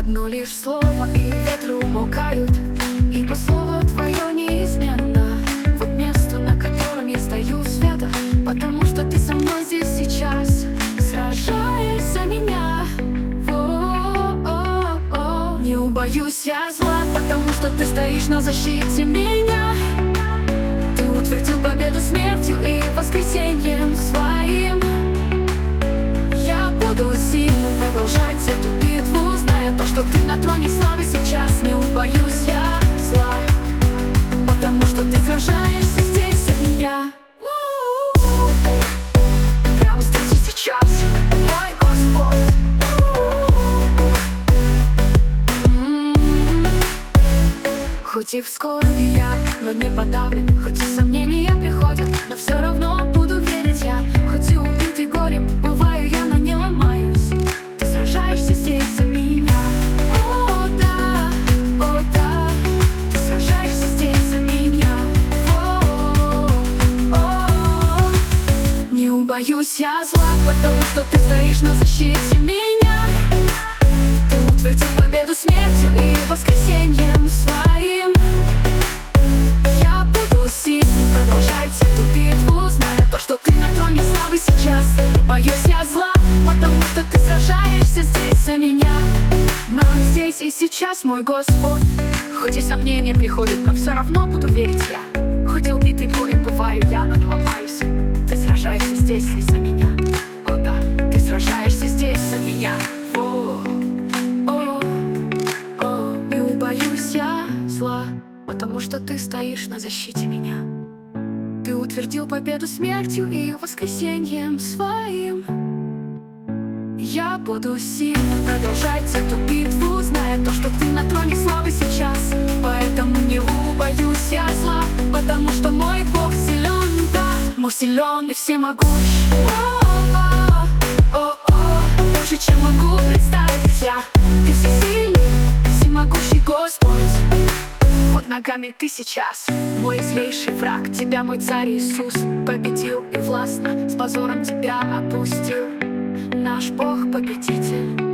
Но лишь слово и ветры умолкают, ибо слово твое неизменно. Вот место, на котором я стою, света, потому что ты со мной здесь сейчас, сражаясь за меня. Не убоюсь я зла, потому что ты стоишь на защите меня. Ты утвердил победу смертью и воскресеньем своим. Я буду сильно продолжать эту битву, зная то, что ты на троне славы сейчас. Не убоюсь я зла, потому что ты сражаешься здесь за меня. Прямо здесь и сейчас, мой Господь. Хоть и в скорби я, но не подавлен. Хоть и сомнения приходят, но все равно буду верить я. Хоть и убитый горем, бываю я, но не ломаюсь. Ты сражаешься здесь за меня. О да, ты сражаешься здесь за меня. Не убоюсь я зла, потому что ты стоишь на защите меня. Ты утвердил победу смертью и воскресеньем своим. Я буду сильно продолжать эту битву, зная то, что ты на троне славы сейчас. Не боюсь я зла, потому что ты сражаешься здесь за меня. Но здесь и сейчас, мой Господь. Хоть и сомнения приходят, но все равно буду верить я. Хоть и убитый горем бываю я, но не ломаюсь. Ты сражаешься здесь и за меня. О да, ты сражаешься здесь за меня. Не убоюсь я зла, потому что ты стоишь на защите меня. Ты утвердил победу смертью и воскресеньем своим. Я буду сильно продолжать эту битву, зная то, что ты на троне славы сейчас. Поэтому не убоюсь я зла, потому что мой Бог силен, да, мой силен и всемогущ. Больше, чем могу представить я. Ты всесильный, всемогущий Господь. Под ногами ты сейчас мой злейший враг. Тебя мой царь Иисус победил и властно с позором тебя опустил. Наш Бог победитель.